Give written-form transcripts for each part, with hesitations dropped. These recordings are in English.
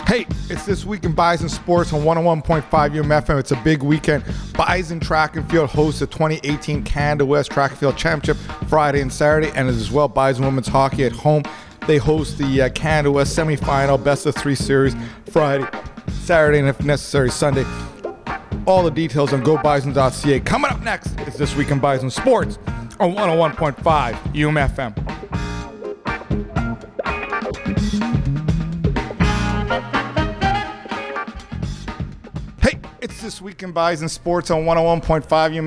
Hey, it's This Week in Bison Sports on 101.5 UMFM. It's a big weekend. Bison Track and Field hosts the 2018 Canada West Track and Field Championship Friday and Saturday, and as well Bison Women's Hockey at home. They host the Canada West semifinal best of three series Friday, Saturday, and if necessary Sunday. All the details on gobison.ca. Coming up next is This Week in Bison Sports on 101.5 UMFM. It's This Week in Bison Sports on 101.5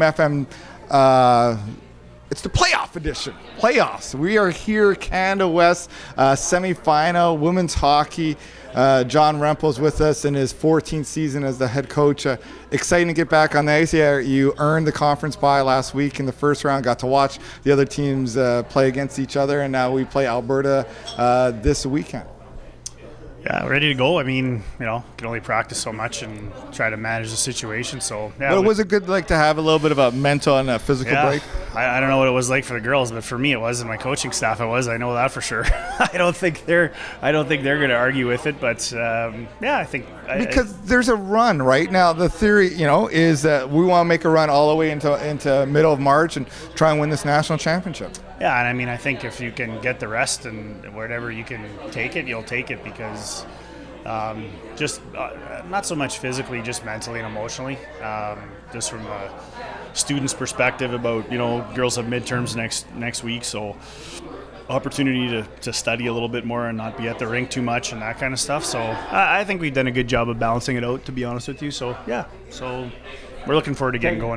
UMFM. It's the playoff edition. Playoffs. We are here, Canada West semifinal, women's hockey. John Rempel's with us in his 14th season as the head coach. Exciting to get back on the ice. Yeah, you earned the conference bye last week in the first round. Got to watch the other teams play against each other, and now we play Alberta this weekend. Yeah, ready to go. I mean, can only practice so much and try to manage the situation. So, yeah. But was it good to have a little bit of a mental and a physical break? I don't know what it was like for the girls, but for me it was, and my coaching staff it was. I know that for sure. I don't think they're going to argue with it, but I think because there's a run right now. The theory, is that we want to make a run all the way into middle of March and try and win this national championship. Yeah, and I mean, I think if you can get the rest and whatever you can take it, you'll take it because just not so much physically, just mentally and emotionally. Just from a student's perspective about, girls have midterms next week, so opportunity to study a little bit more and not be at the rink too much and that kind of stuff. So I think we've done a good job of balancing it out, to be honest with you. So, yeah, so we're looking forward to getting going.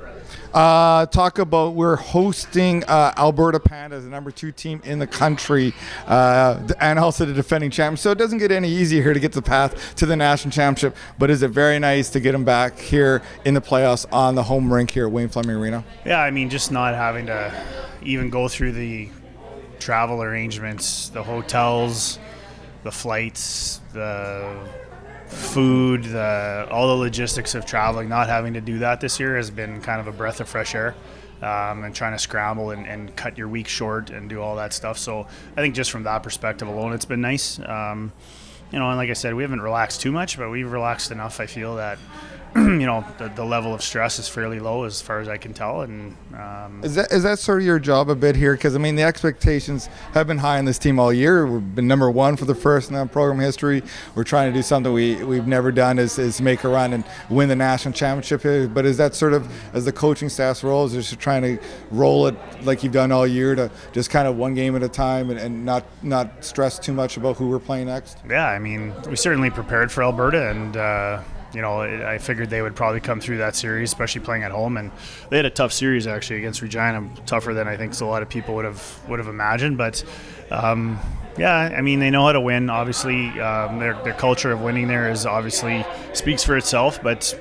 Talk about we're hosting Alberta Pandas, the number 2 team in the country, and also the defending champions. So it doesn't get any easier here to get the path to the national championship. But is it very nice to get them back here in the playoffs on the home rink here at Wayne Fleming Arena? Yeah, I mean, just not having to even go through the travel arrangements, the hotels, the flights, the food, all the logistics of traveling, not having to do that this year has been kind of a breath of fresh air, and trying to scramble and cut your week short and do all that stuff. So I think just from that perspective alone, it's been nice. And like I said, we haven't relaxed too much, but we've relaxed enough. I feel that the level of stress is fairly low as far as I can tell. And is that sort of your job a bit here? Because, I mean, the expectations have been high on this team all year. We've been number 1 for the first in program history. We're trying to do something we've never done is make a run and win the national championship here. But is that sort of, as the coaching staff's role, is just trying to roll it like you've done all year to just kind of one game at a time and not stress too much about who we're playing next? Yeah, I mean, we certainly prepared for Alberta, and I figured they would probably come through that series, especially playing at home. And they had a tough series actually against Regina, tougher than I think a lot of people would have imagined. But I mean, they know how to win. Obviously, their culture of winning there is obviously speaks for itself. But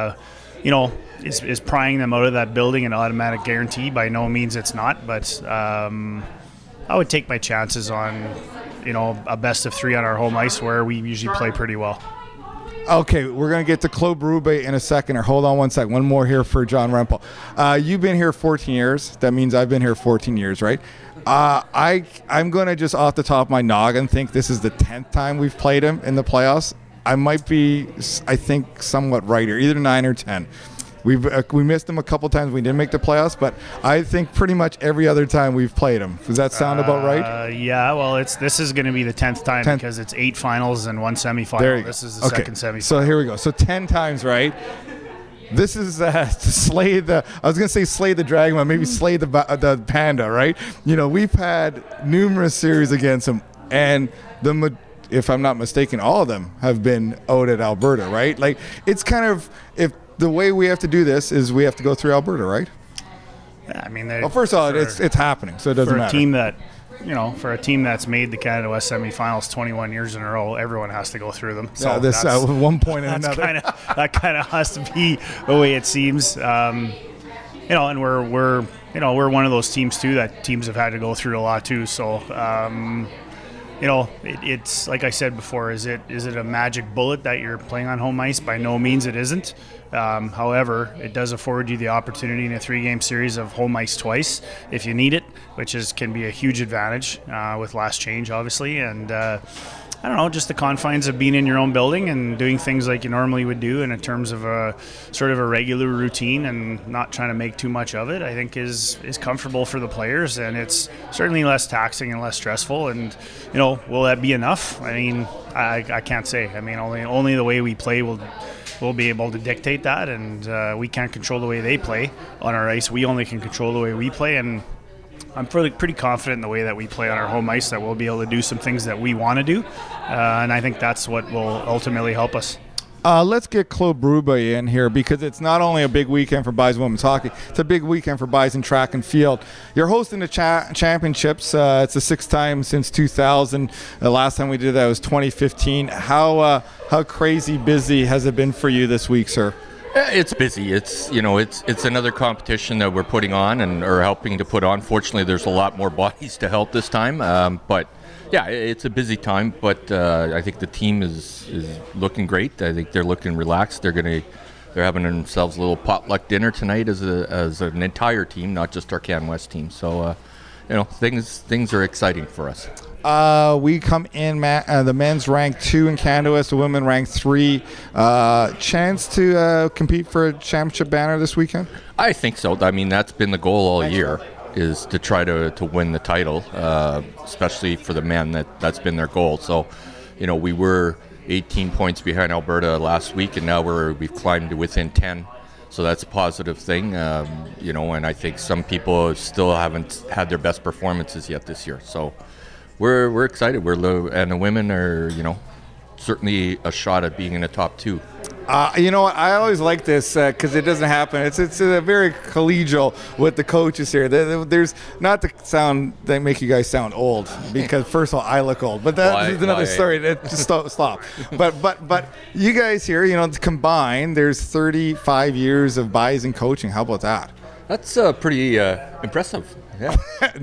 is prying them out of that building an automatic guarantee? By no means, it's not. But I would take my chances on a best of 3 on our home ice, where we usually play pretty well. Okay, we're going to get to Claude Berube in a second. Or hold on one second. One more here for John Rempel. You've been here 14 years. That means I've been here 14 years, right? I'm going to just off the top of my noggin think this is the 10th time we've played him in the playoffs. I might be, I think, somewhat right here, either 9 or 10. We missed them a couple times. We didn't make the playoffs, but I think pretty much every other time we've played them. Does that sound about right? Yeah. Well, this is going to be the 10th time because it's 8 finals and 1 semifinal. This is the second semifinal. So here we go. So 10 times, right? This is to slay the. I was going to say slay the dragon, but maybe slay the panda, right? We've had numerous series against them, and if I'm not mistaken, all of them have been out at Alberta, right? Like it's kind of the way we have to do this is we have to go through Alberta, right? Yeah, I mean, first of all, it's happening, so it doesn't matter. For a team that's made the Canada West semifinals 21 years in a row, everyone has to go through them. So this one point and another. That kind of has to be the way it seems. And we're one of those teams too that teams have had to go through a lot too. So. It's like I said before, is it a magic bullet that you're playing on home ice? By no means it isn't. However, it does afford you the opportunity in a 3-game series of home ice twice if you need it, which can be a huge advantage with last change, obviously. And I don't know, just the confines of being in your own building and doing things like you normally would do, and in terms of a sort of a regular routine and not trying to make too much of it, I think is comfortable for the players, and it's certainly less taxing and less stressful. And will that be enough? I mean, I can't say. I mean, only the way we play will be able to dictate that, and we can't control the way they play on our ice. We only can control the way we play, and I'm pretty confident in the way that we play on our home ice that we'll be able to do some things that we want to do, and I think that's what will ultimately help us. Let's get Claude Berube in here, because it's not only a big weekend for Bison women's hockey, it's a big weekend for Bison track and field. You're hosting the championships. It's the sixth time since 2000. The last time we did that was 2015. How crazy busy has it been for you this week, sir? It's busy. It's another competition that we're putting on and are helping to put on. Fortunately, there's a lot more bodies to help this time. But yeah, it's a busy time. But I think the team is looking great. I think they're looking relaxed. They're having themselves a little potluck dinner tonight as an entire team, not just our Can West team. So things are exciting for us. We come in, the men's ranked 2 in Canada West, the women ranked 3. Chance to compete for a championship banner this weekend? I think so. I mean, that's been the goal all year, is to try to win the title, especially for the men. That's been their goal. So, we were 18 points behind Alberta last week, and now we've climbed to within 10. So that's a positive thing, and I think some people still haven't had their best performances yet this year. So we're excited. And the women are, certainly a shot at being in the top 2. You know what? I always like this because it doesn't happen. It's a very collegial with the coaches here. There's not to make you guys sound old, because first of all, I look old, but that's another story. Just stop. But you guys here, combined, there's 35 years of Bison coaching. How about that? That's pretty impressive. Yeah.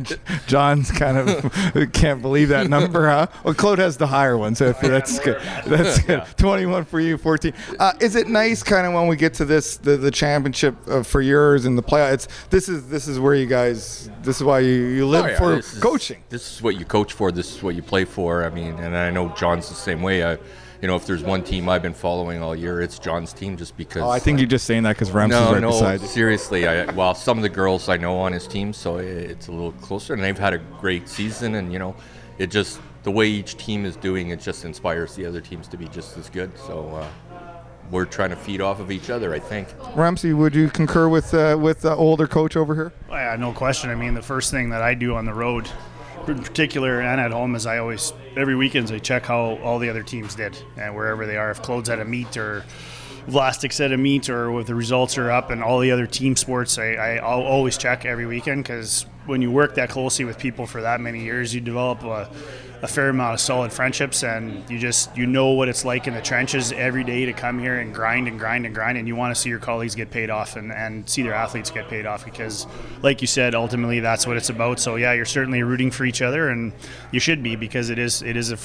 John's kind of can't believe that number, huh? Well, Claude has the higher one, so that's good. That's good. Yeah. 21 for you, 14. Is it nice, kind of, when we get to the championship for yours and the playoffs? This is where you guys. This is why you live for coaching. This is what you coach for. This is what you play for. I mean, and I know John's the same way. If there's one team I've been following all year, it's John's team, just because. Oh, I think you're just saying that because Rems is right beside you. Seriously. Some of the girls I know on his team, so it's a little closer, and they've had a great season, and it just, the way each team is doing, it just inspires the other teams to be just as good. So we're trying to feed off of each other, I think. Ramsey, would you concur with the older coach over here? Well, yeah, no question. I mean, the first thing that I do on the road, in particular and at home, is every weekend I check how all the other teams did, and wherever they are. If Claude's at a meet, or Vlastic's at a meet, or if the results are up, and all the other team sports, I'll always check every weekend, because when you work that closely with people for that many years, you develop a fair amount of solid friendships, and you know what it's like in the trenches every day to come here and grind, and you want to see your colleagues get paid off and see their athletes get paid off, because like you said, ultimately that's what it's about. So yeah, you're certainly rooting for each other, and you should be, because it is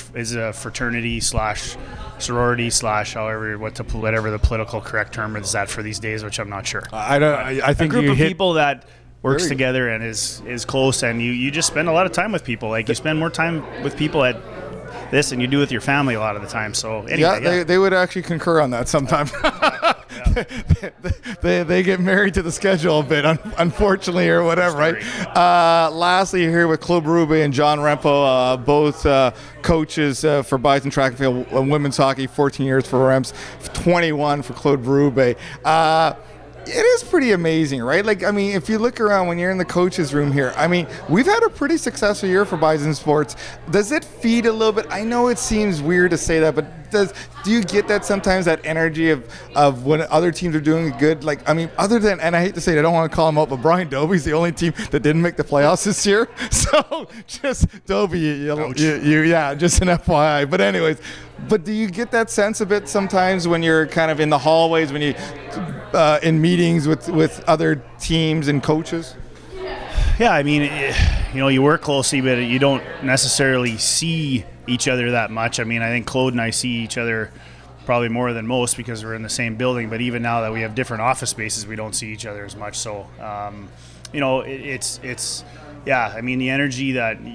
a fraternity / sorority / whatever the political correct term is that for these days, which I'm not sure. I think a group of people that works together and is close, and you just spend a lot of time with people. Like, you spend more time with people at this than you do with your family a lot of the time. So anyway, they would actually concur on that sometimes. They get married to the schedule a bit, unfortunately, or whatever, right? Lastly, here with Claude Berube and John Rempo, both coaches for Bison Track and Field women's hockey, 14 years for Rems, 21 for Claude Berube. It is pretty amazing, right? Like, I mean, if you look around when you're in the coach's room here, I mean, we've had a pretty successful year for Bison Sports. Does it feed a little bit? I know it seems weird to say that, but do you get that sometimes, that energy of when other teams are doing good? Like, I mean, other than, and I hate to say it, I don't want to call him out, but Brian Dobie's the only team that didn't make the playoffs this year. So just Dobie, just an FYI. But anyways, but do you get that sense a bit sometimes when you're kind of in the hallways, when you in meetings with other teams and coaches? Yeah, I mean, you work closely, but you don't necessarily see each other that much. I mean, I think Claude and I see each other probably more than most because we're in the same building, but even now that we have different office spaces, we don't see each other as much. So, it's I mean, the energy that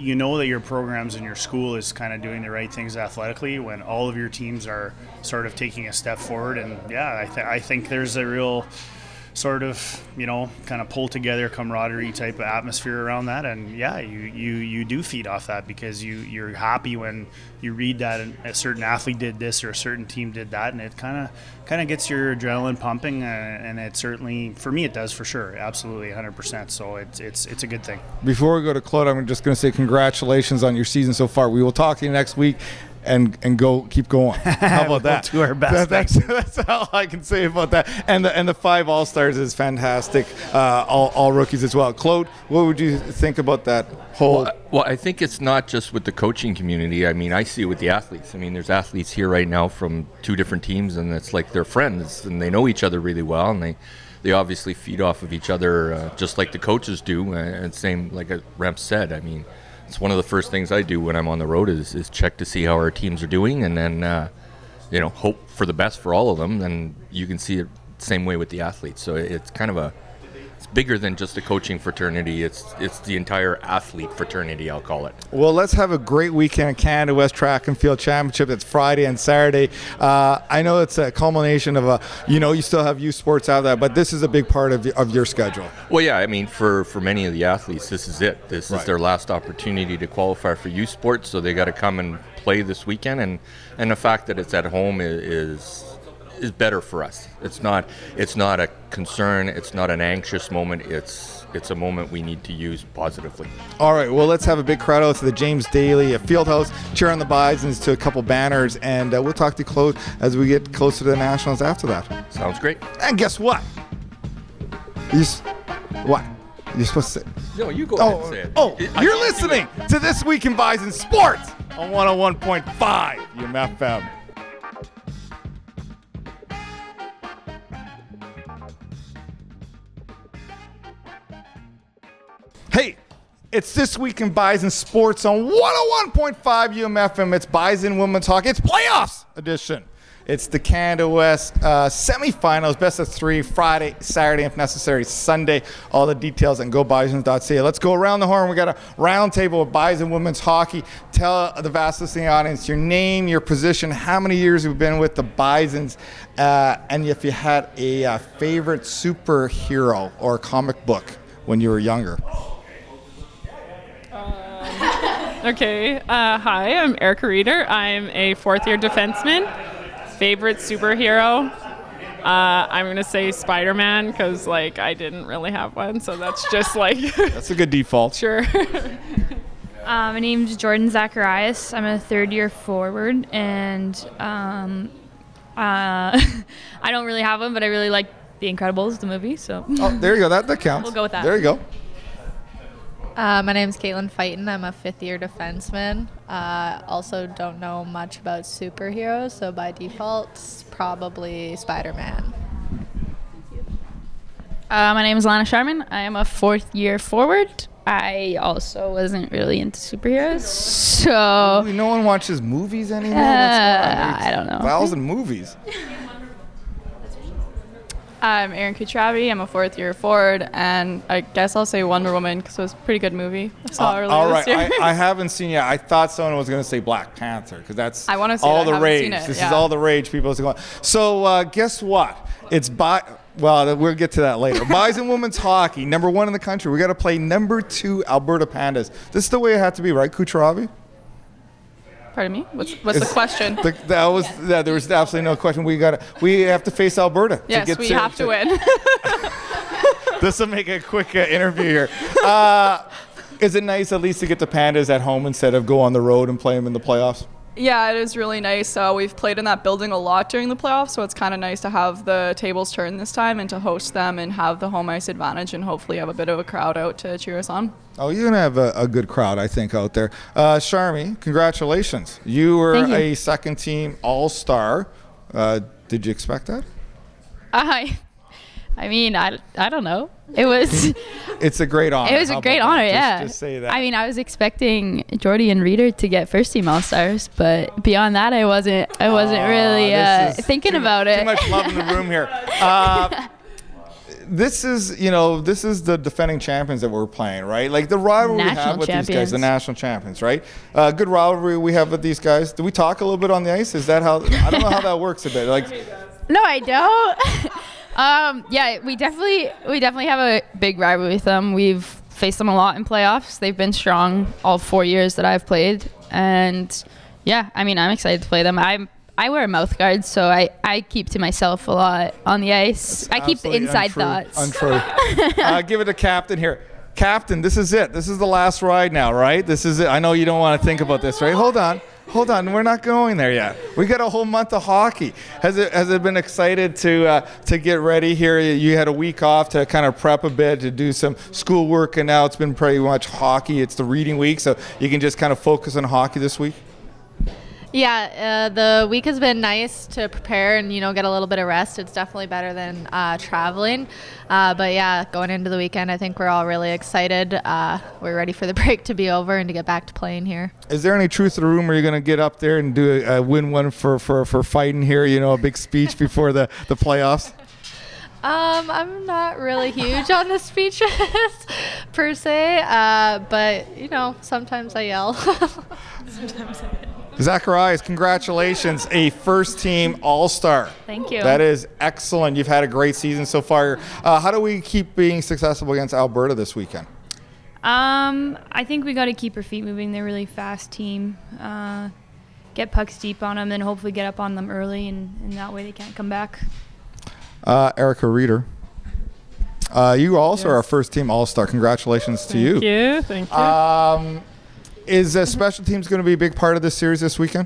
you know that your programs in your school is kind of doing the right things athletically when all of your teams are sort of taking a step forward. And yeah, I think there's a real sort of, kind of pull together camaraderie type of atmosphere around that. And yeah, you do feed off that because you're happy when you read that a certain athlete did this or a certain team did that, and it kind of gets your adrenaline pumping, and it certainly, for me, it does for sure, absolutely 100%. So it's a good thing. Before we go to Claude, I'm just going to say congratulations on your season so far. We will talk to you next week. And keep going. How about that? We'll do our best. That's all I can say about that. And the 5 All-Stars is fantastic. All rookies as well. Claude, what would you think about that whole? Well, I think it's not just with the coaching community. I mean, I see it with the athletes. I mean, there's athletes here right now from 2 different teams, and it's like they're friends, and they know each other really well, and they obviously feed off of each other just like the coaches do. And same, like Remp said, I mean, it's one of the first things I do when I'm on the road is check to see how our teams are doing, and then hope for the best for all of them. And you can see it the same way with the athletes. So it's kind of it's bigger than just a coaching fraternity. It's the entire athlete fraternity, I'll call it. Well, let's have a great weekend at Canada West Track and Field Championship. That's Friday and Saturday. I know it's a culmination of you still have youth sports out of that, but this is a big part of your schedule. Well, yeah, I mean, for many of the athletes, this is it. This is their last opportunity to qualify for youth sports, so they got to come and play this weekend. And the fact that it's at home is better for us. It's not a concern. It's not an anxious moment. It's a moment we need to use positively. All right. Well, let's have a big crowd out to the James Daly Fieldhouse, cheer on the Bisons to a couple banners, and we'll talk to Claude as we get closer to the Nationals after that. Sounds great. And guess what? What? You're supposed to say. No, you go ahead and say it. You're listening to This Week in Bison Sports on 101.5 UMFM. Hey, it's This Week in Bison Sports on 101.5 UMFM. It's Bison Women's Hockey. It's playoffs edition. It's the Canada West semifinals, best of 3, Friday, Saturday, if necessary, Sunday. All the details on gobisons.ca. Let's go around the horn. We got a round table of Bison Women's Hockey. Tell the vast listening audience your name, your position, how many years you've been with the Bisons, and if you had a favorite superhero or comic book when you were younger. Okay. Hi, I'm Erica Reeder. I'm a 4th-year defenseman. Favorite superhero? I'm going to say Spider-Man because, I didn't really have one. So that's just That's a good default. Sure. My name's Jordan Zacharias. I'm a 3rd-year forward. And I don't really have one, but I really like The Incredibles, the movie. So. Oh, there you go. That counts. We'll go with that. There you go. My name's Caitlin Fighton. I'm a 5th-year defenseman. Also don't know much about superheroes, so by default, it's probably Spider-Man. My name is Lana Sharman. I am a 4th-year forward. I also wasn't really into superheroes, so... No one watches movies anymore? I don't know. 1,000 movies. I'm Erin Kutravi. I'm a 4th-year forward, and I guess I'll say Wonder Woman because it was a pretty good movie. I saw earlier all right. this year. I haven't seen it. I thought someone was going to say Black Panther because that's I wanna see all it. I the haven't rage. seen it, This yeah. is all the rage people are going. So guess what? Well, we'll get to that later. Bison Women's Hockey, number 1 in the country. We got to play number 2 Alberta Pandas. This is the way it had to be, right, Kutravi? Pardon me? What's the question? There was absolutely no question. We have to face Alberta. Yes, we have to win. This will make a quick interview here. Is it nice at least to get the Pandas at home instead of go on the road and play them in the playoffs? Yeah, it is really nice. We've played in that building a lot during the playoffs, so it's kind of nice to have the tables turned this time and to host them and have the home ice advantage and hopefully have a bit of a crowd out to cheer us on. Oh, you're going to have a good crowd, I think, out there. Sharmi, congratulations. You were a second-team All-Star. Did you expect that? I mean, I don't know. It was... It's a great honor. It was a great honor, yeah. Just say that. I mean, I was expecting Jordy and Reeder to get first-team All-Stars, but beyond that, I wasn't really thinking about it. Too much love in the room here. this is, you know, this is the defending champions that we're playing, right? Like the rivalry we have National with these guys, champions. the national champions, right? Good rivalry we have with these guys. Do we talk a little bit on the ice? Is that how? I don't know how that works a bit. Like, No, I don't. Yeah, we definitely have a big rivalry with them. We've faced them a lot in playoffs. They've been strong all 4 years that I've played, and yeah, I mean, I'm excited to play them. I wear a mouth guard, so I keep to myself a lot on the ice. I keep the absolutely inside untrue. thoughts. Untrue. Give it to Captain here. Captain, this is it. This is the last ride now, right? This is it. I know you don't want to think about this, right? Hold on. We're not going there yet. We got a whole month of hockey. Has it been excited to get ready here? You had a week off to kind of prep a bit, to do some schoolwork, and now it's been pretty much hockey. It's the reading week, so you can just kind of focus on hockey this week. Yeah, the week has been nice to prepare and, you know, get a little bit of rest. It's definitely better than traveling. But yeah, going into the weekend, I think we're all really excited. We're ready for the break to be over and to get back to playing here. Is there any truth to the rumor you're going to get up there and do a win one for fighting here, you know, a big speech before the playoffs? I'm not really huge on the speeches per se, but, you know, sometimes I yell. Zacharias, congratulations, a first-team All-Star. Thank you. That is excellent. You've had a great season so far. How do we keep being successful against Alberta this weekend? I think we got to keep our feet moving. They're a really fast team. Get pucks deep on them, and hopefully get up on them early, and that way they can't come back. Erica Reeder, you also are a first-team All-Star. Congratulations to you. Thank you. Is special teams going to be a big part of this series this weekend?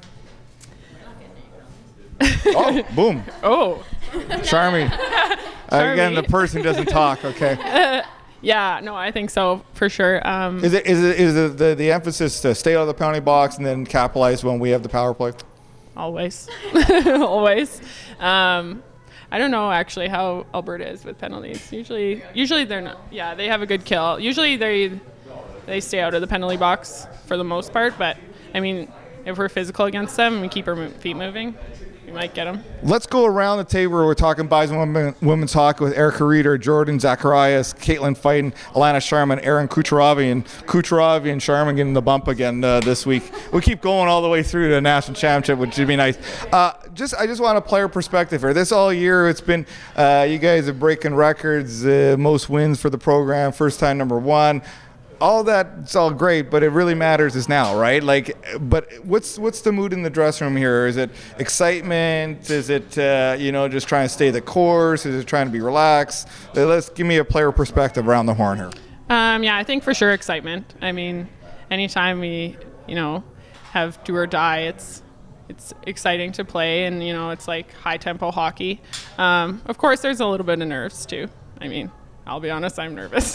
Oh, boom. Oh. Charmy. Again, the person doesn't talk, okay. Yeah, no, I think so, for sure. Is it the emphasis to stay out of the penalty box and then capitalize when we have the power play? Always. Always. I don't know actually how Alberta is with penalties. Usually they're not. Yeah, they have a good kill. Usually they stay out of the penalty box for the most part, but I mean, if we're physical against them and we keep our feet moving, we might get them. Let's go around the table. We're talking Bison women's hockey with Erica Reeder, Jordan Zacharias, Caitlin Fighton, Alana Sharman, Aaron Kucheravi and Sharman getting the bump again this week. We keep going all the way through to the national championship, which would be nice. I just want a player perspective here. This all year, it's been you guys are breaking records, most wins for the program, first time #1. All that's all great, but it really matters is now, right? Like, but what's the mood in the dressing room here? Is it excitement? Is it just trying to stay the course? Is it trying to be relaxed? Let's give me a player perspective around the horn here. Yeah, I think for sure excitement. I mean, anytime we have do or die, it's exciting to play, and it's like high tempo hockey. Of course, there's a little bit of nerves too. I mean, I'll be honest, I'm nervous.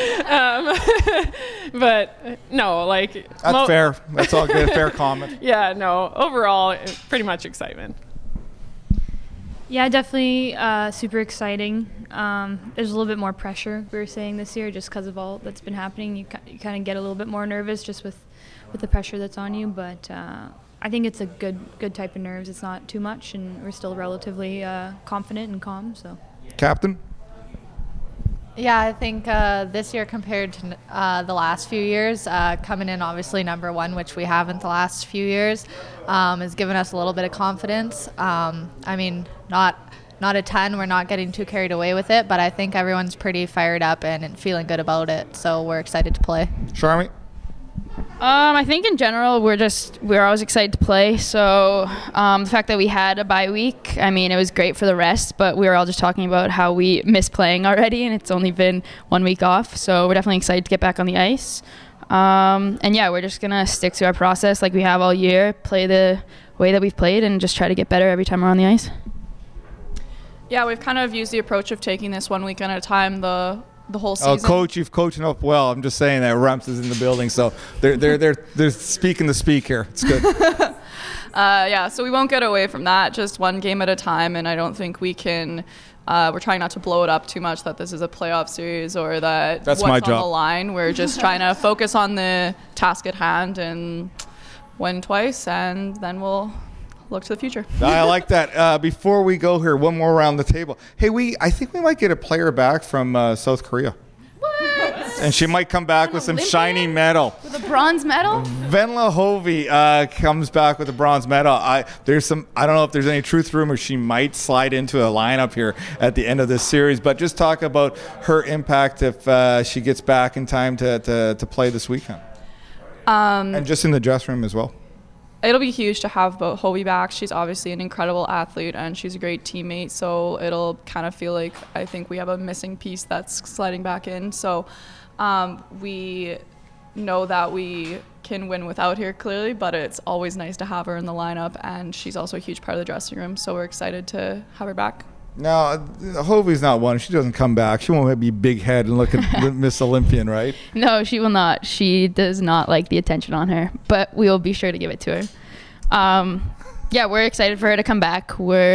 But no, like... That's fair. That's all good. Fair comment. Yeah, no, overall, pretty much excitement. Yeah, definitely super exciting. There's a little bit more pressure, we were saying, this year, just because of all that's been happening. You kind of get a little bit more nervous just with the pressure that's on you, but I think it's a good type of nerves. It's not too much, and we're still relatively confident and calm. So, Captain? Yeah, I think this year compared to the last few years, coming in obviously #1, which we haven't the last few years, has given us a little bit of confidence. I mean, not a ton. We're not getting too carried away with it, but I think everyone's pretty fired up and feeling good about it. So we're excited to play. Charmy? I think in general we're always excited to play. So the fact that we had a bye week, I mean, it was great for the rest, but we were all just talking about how we miss playing already, and it's only been 1 week off. So we're definitely excited to get back on the ice. And yeah, we're just gonna stick to our process like we have all year, play the way that we've played, and just try to get better every time we're on the ice. Yeah, we've kind of used the approach of taking this 1 week at a time the whole season. Oh, Coach, you've coaching up well. I'm just saying that Rumps is in the building, so they're speaking the speak here. It's good. Yeah, so we won't get away from that. Just one game at a time, and I don't think we can. We're trying not to blow it up too much that this is a playoff series or that that's what's my on job. The line. We're just trying to focus on the task at hand and win twice, and then we'll look to the future. I like that. Before we go here, one more around the table. Hey, I think we might get a player back from South Korea. And she might come back with some shiny medal. With a bronze medal? Venla Hovey comes back with a bronze medal. I don't know if there's any truth rumors she might slide into a lineup here at the end of this series, but just talk about her impact if she gets back in time to play this weekend. And just in the dressing room as well. It'll be huge to have Hovey back. She's obviously an incredible athlete and she's a great teammate. So it'll kind of feel like I think we have a missing piece that's sliding back in. So we know that we can win without her clearly, but it's always nice to have her in the lineup. And she's also a huge part of the dressing room. So we're excited to have her back. Now, Hovey's not one. She doesn't come back. She won't be big head and look at Miss Olympian, right? No, she will not. She does not like the attention on her, but we will be sure to give it to her. Yeah, we're excited for her to come back.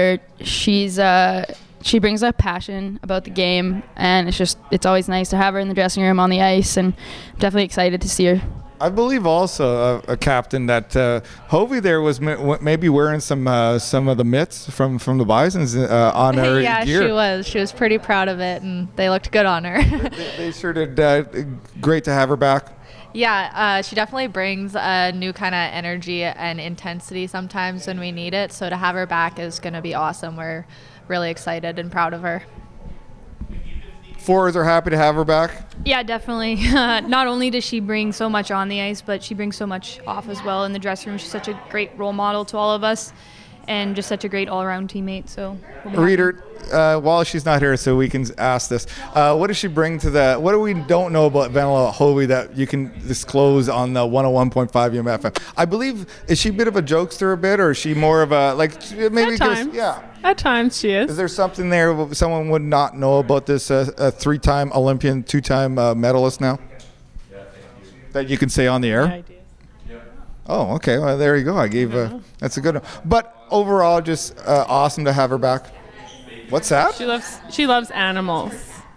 She brings a passion about the game, and it's always nice to have her in the dressing room on the ice, and I'm definitely excited to see her. I believe also a captain that Hovey there was maybe wearing some of the mitts from the Bisons on her yeah, gear. She was pretty proud of it, and they looked good on her. they sure did. Great to have her back. Yeah, she definitely brings a new kind of energy and intensity sometimes when we need it. So to have her back is going to be awesome. We're really excited and proud of her. Forwards are happy to have her back. Yeah, definitely. Not only does she bring so much on the ice, but she brings so much off as well in the dressing room. She's such a great role model to all of us and just such a great all-around teammate. So, Reader, while she's not here, so we can ask this, what does she bring to what do we don't know about Venla Hovey that you can disclose on the 101.5 UMFM? I believe, is she a bit of a jokester a bit, or is she more of a, maybe? At times. Yeah. At times she is. Is there something there someone would not know about this three-time Olympian, two-time medalist now that you can say on the air? I do. Oh, okay. Well, there you go. I gave that's a good one. But overall, just awesome to have her back. What's that? She loves animals.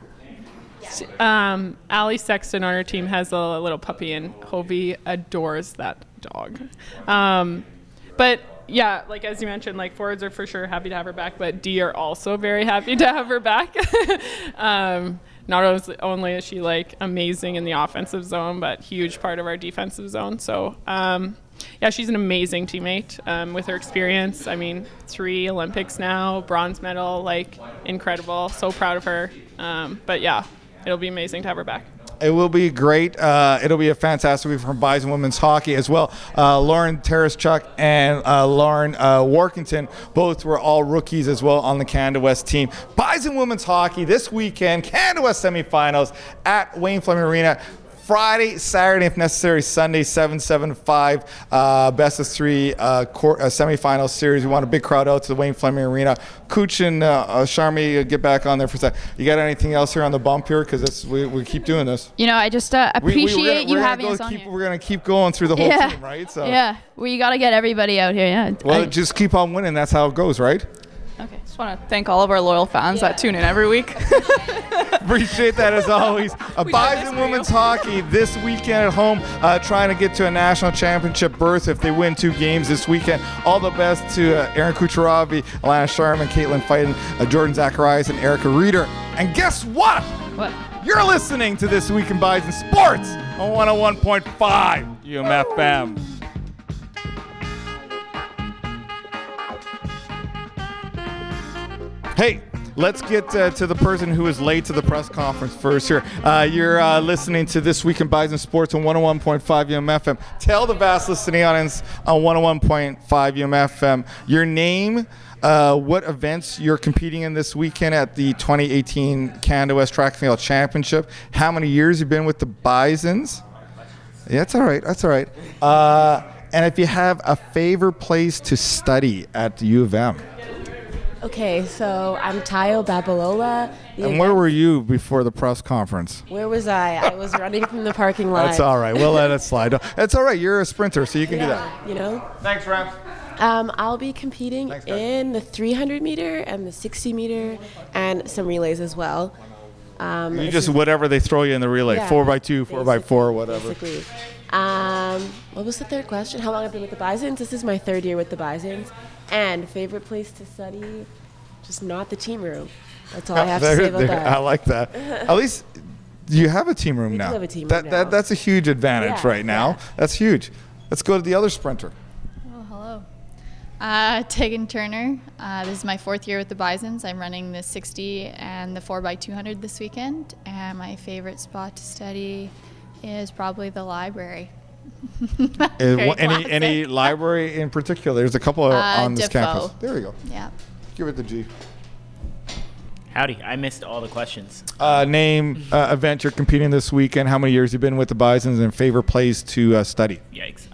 Allie Sexton on her team has a little puppy, and Hovey adores that dog. But yeah, like as you mentioned, like forwards are for sure happy to have her back, but D are also very happy to have her back. Not only is she like amazing in the offensive zone, but huge part of our defensive zone. So yeah, she's an amazing teammate with her experience. I mean, 3 Olympics now, bronze medal, like incredible. So proud of her. But yeah, it'll be amazing to have her back. It will be great. It'll be a fantastic week from Bison women's hockey as well. Lauren Taraschuk and Lauren Workington both were all rookies as well on the Canada West team. Bison women's hockey this weekend, Canada West semifinals at Wayne Fleming Arena. Friday, Saturday, if necessary, Sunday, 7-7-5, best of 3 semifinal series. We want a big crowd out to the Wayne Fleming Arena. Cooch and Sharmi, get back on there for a second. You got anything else here on the bump here? Because we keep doing this. You know, I just appreciate you having us on here. We're going to keep going through the whole team, right? So. Yeah, you got to get everybody out here, yeah. Well, just keep on winning. That's how it goes, right? Okay, just want to thank all of our loyal fans that tune in every week. Appreciate that as always. Bison women's hockey this weekend at home, trying to get to a national championship berth if they win 2 games this weekend. All the best to Aaron Kucheravi, Alana Sharman, Caitlin Fighton, Jordan Zacharias, and Erica Reeder. And guess what? What? You're listening to This Week in Bison Sports on 101.5 UMFM. Hey, let's get to the person who is late to the press conference first here. You're listening to This Week in Bison Sports on 101.5 UMFM. Tell the vast listening audience on 101.5 UMFM your name, what events you're competing in this weekend at the 2018 Canada West Track and Field Championship, how many years you've been with the Bisons. Yeah, that's all right. That's all right. And if you have a favorite place to study at the U of M. Okay, so I'm Tayo Babalola. And where were you before the press conference? Where was I? I was running from the parking lot. That's all right. We'll let it slide. That's all right. You're a sprinter, so you can do that. You know? Thanks, Ram. I'll be competing in the 300 meter and the 60 meter and some relays as well. You just whatever they throw you in the relay, 4x2, 4x4, whatever. Basically. What was the third question? How long I've been with the Bisons? This is my 3rd year with the Bisons. And favorite place to study? Just not the team room. That's all I have to say about that. I like that. At least you have a team room now. We do have a team room now. That's a huge advantage right now. Yeah. That's huge. Let's go to the other sprinter. Oh, hello. Tegan Turner. This is my 4th year with the Bisons. I'm running the 60 and the 4x200 this weekend. And my favorite spot to study is probably the library. Any library in particular? There's a couple on this Defoe. campus. There we go. Yeah. Give it the G. Howdy. I missed all the questions. Name event you're competing this weekend. How many years you've been with the Bisons, and favorite place to study? Yikes.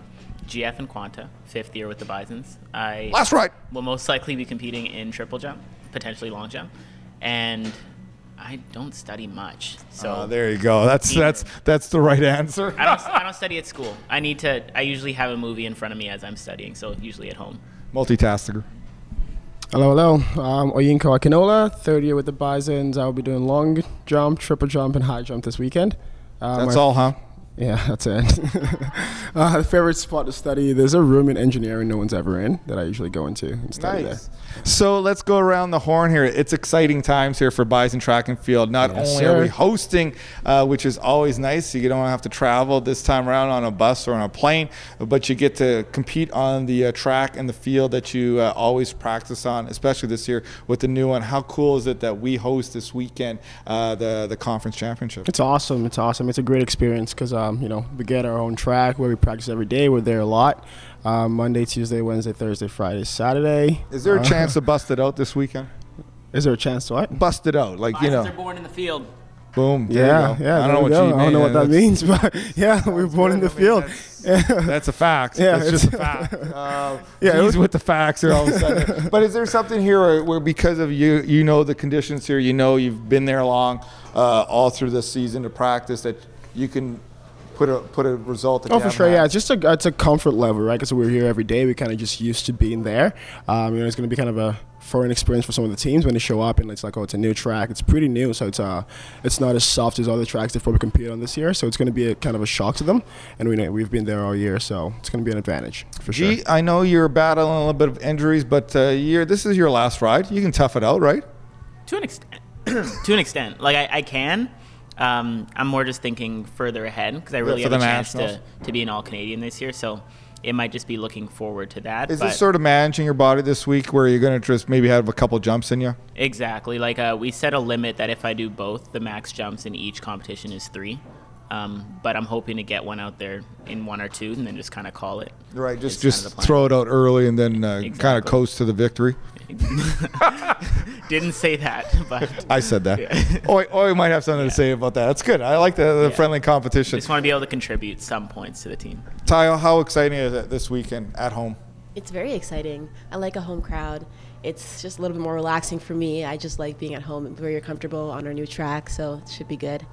GF and Quanta, 5th year with the Bisons. That's right. Will most likely be competing in triple jump, potentially long jump, and I don't study much. So there you go. That's the right answer. I don't study at school. I usually have a movie in front of me as I'm studying, so usually at home. Multitasker. Hello. I'm Oyinka Akinola, 3rd year with the Bisons. I'll be doing long jump, triple jump, and high jump this weekend. That's all, huh? Yeah, that's it. Favorite spot to study? There's a room in engineering no one's ever in that I usually go into and study there. So let's go around the horn here. It's exciting times here for Bison Track and Field. Not only are we hosting, which is always nice, you don't have to travel this time around on a bus or on a plane, but you get to compete on the track and the field that you always practice on, especially this year with the new one. How cool is it that we host this weekend the conference championship? It's awesome. It's a great experience because we get our own track where we practice every day. We're there a lot. Monday, Tuesday, Wednesday, Thursday, Friday, Saturday. Is there a chance to bust it out this weekend? Is there a chance to what? Bust it out, like Bisons are born in the field. Boom. Yeah. I don't know what that means, but yeah, we're born in the field. That's a fact. Yeah, that's just a fact. He's with the facts here all of a sudden. But is there something here where because of you know the conditions here, you've been there long, all through this season to practice, that you can put a result that for sure. Yeah, it's a comfort level, right? Because we're here every day. We kind of just used to being there. It's going to be kind of a foreign experience for some of the teams when they show up and it's like, it's a new track. It's pretty new, so it's not as soft as other tracks they've probably competed on this year. So it's going to be a kind of a shock to them. And we've been there all year, so it's going to be an advantage for sure. I know you're battling a little bit of injuries, but this is your last ride. You can tough it out, right? To an extent. To an extent. Like I can. I'm more just thinking further ahead because I really have a chance to be an All-Canadian this year. So it might just be looking forward to that. Is this sort of managing your body this week where you're going to just maybe have a couple jumps in you? Exactly. Like we set a limit that if I do both, the max jumps in each competition is 3. But I'm hoping to get one out there in 1 or 2 and then just kind of call it. Right, just throw it out early and then kind of coast to the victory. Didn't say that, but I said that. Yeah. Oi might have something to say about that. That's good. I like the friendly competition. Just want to be able to contribute some points to the team. Tayo, how exciting is it this weekend at home? It's very exciting. I like a home crowd. It's just a little bit more relaxing for me. I just like being at home where you're comfortable on our new track, so it should be good.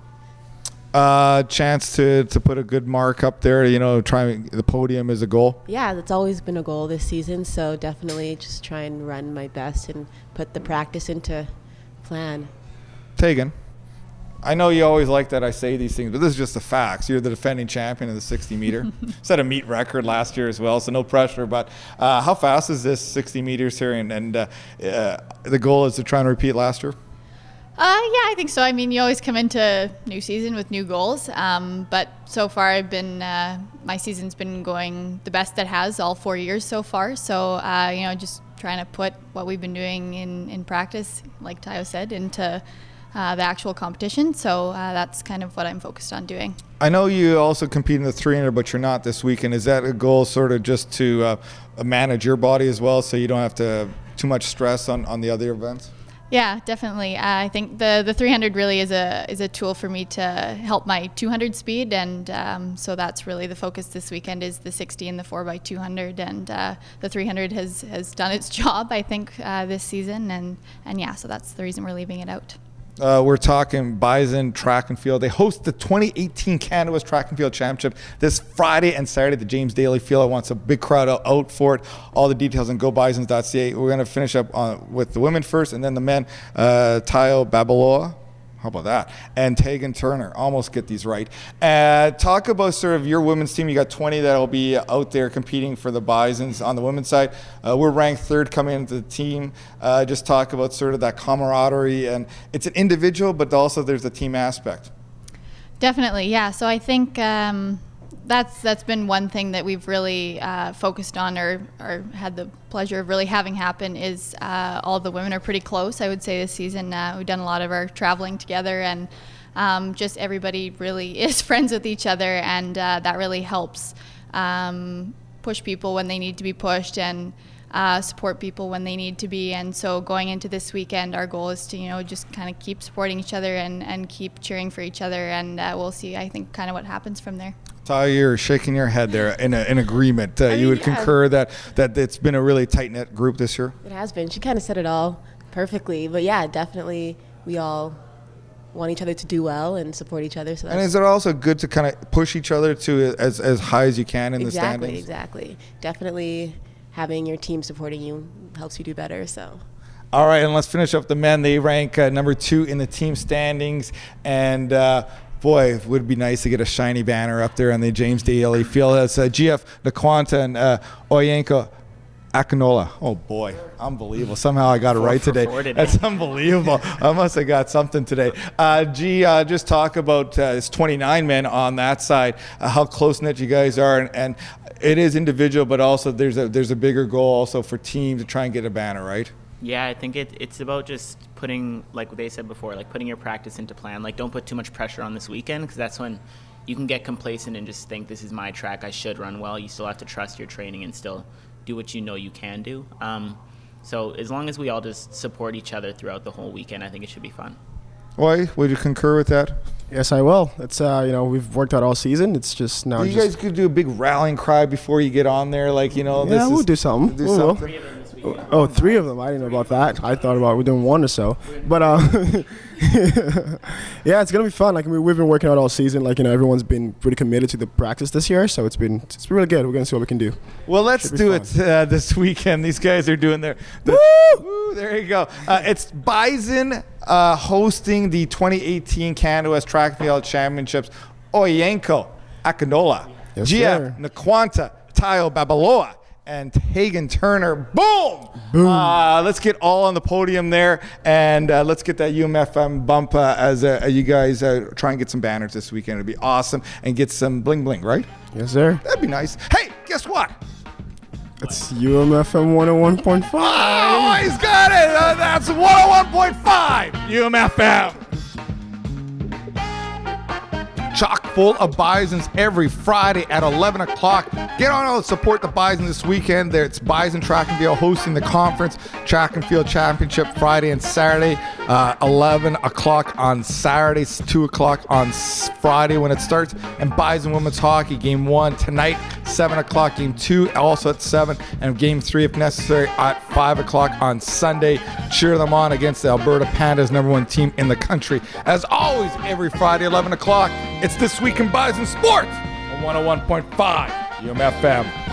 Chance to put a good mark up there, trying the podium is a goal. Yeah, that's always been a goal this season, so definitely just try and run my best and put the practice into plan. Tegan, I know you always like that I say these things, but this is just the facts. You're the defending champion of the 60 meter. Set a meet record last year as well, so no pressure, but how fast is this 60 meters here, and the goal is to try and repeat last year? Yeah, I think so. I mean, you always come into new season with new goals, but so far my season's been going the best it has all 4 years so far. So, just trying to put what we've been doing in practice, like Tayo said, into the actual competition. So that's kind of what I'm focused on doing. I know you also compete in the 300, but you're not this weekend. Is that a goal sort of just to manage your body as well so you don't have to too much stress on the other events? Yeah, definitely. I think the 300 really is a tool for me to help my 200 speed, and so that's really the focus this weekend is the 60 and the 4x200, and the 300 has done its job, I think, this season, and yeah, so that's the reason we're leaving it out. We're talking Bison Track and Field. They host the 2018 Canada West Track and Field Championship this Friday and Saturday at the James Daly Field. I want a big crowd out for it. All the details on gobisons.ca. We're going to finish up with the women first and then the men. Tayo Babaloa. How about that? And Tegan Turner. Almost get these right. Talk about sort of your women's team. You got 20 that will be out there competing for the Bisons on the women's side. We're ranked 3rd coming into the team. Just talk about sort of that camaraderie. And it's an individual, but also there's the team aspect. Definitely, yeah. So I think that's been one thing that we've really focused on or had the pleasure of really having happen is all the women are pretty close. I would say this season we've done a lot of our traveling together, and just everybody really is friends with each other, and that really helps push people when they need to be pushed and support people when they need to be. And so going into this weekend, our goal is to just kind of keep supporting each other and keep cheering for each other, and we'll see, I think, kind of what happens from there. Ty, you're shaking your head there in agreement. You would concur that it's been a really tight-knit group this year? It has been. She kind of said it all perfectly. But yeah, definitely we all want each other to do well and support each other. So and is it also good to kind of push each other to as high as you can in the standings? Exactly. Definitely having your team supporting you helps you do better. So. All right, and let's finish up the men. They rank number 2 in the team standings, and boy, it would be nice to get a shiny banner up there on the James Daly Field. That's GF Nkwanta and Oyenko Akinola. Oh boy, unbelievable. Somehow I got it right today. That's unbelievable. I must have got something today. Just talk about it's 29 men on that side, how close-knit you guys are, and it is individual, but also there's a bigger goal also for teams to try and get a banner, right? Yeah, I think it's about just putting, like what they said before, like putting your practice into plan. Like, don't put too much pressure on this weekend, because that's when you can get complacent and just think, this is my track, I should run well. You still have to trust your training and still do what you know you can do. So as long as we all just support each other throughout the whole weekend, I think it should be fun. Why? Would you concur with that? Yes, I will. It's we've worked out all season. It's just now. You guys could do a big rallying cry before you get on there, like Yeah, we'll do something. Oh, 3 of them. I didn't know about that. I thought about we're doing 1 or so. But yeah, it's gonna be fun. Like we've been working out all season. Like everyone's been pretty committed to the practice this year, so it's been really good. We're gonna see what we can do. Well, let's do it this weekend. These guys are doing their woo! There you go. It's Bison hosting the 2018 Canada West Track and Field Championships. Oyenko Akinola, yes, GF Nkwanta, Tayo Babaloa, and Tegan Turner. Boom! Let's get all on the podium there, and let's get that UMFM bump as you guys try and get some banners this weekend. It'd be awesome, and get some bling bling, right? Yes, sir. That'd be nice. Hey, guess what? It's UMFM 101.5. Oh, he's got it. That's 101.5 UMFM. Chock full of Bisons every Friday at 11 o'clock. Get on out and support the Bison this weekend. It's Bison Track and Field hosting the conference Track and Field Championship Friday and Saturday. 11 o'clock on Saturdays, 2 o'clock on Friday when it starts. And Bison Women's Hockey Game 1 tonight, 7 o'clock. Game 2 also at 7. And Game 3, if necessary, at 5 o'clock on Sunday. Cheer them on against the Alberta Pandas, #1 team in the country. As always, every Friday, 11 o'clock, it's This Week in Bison Sports on 101.5 UMFM.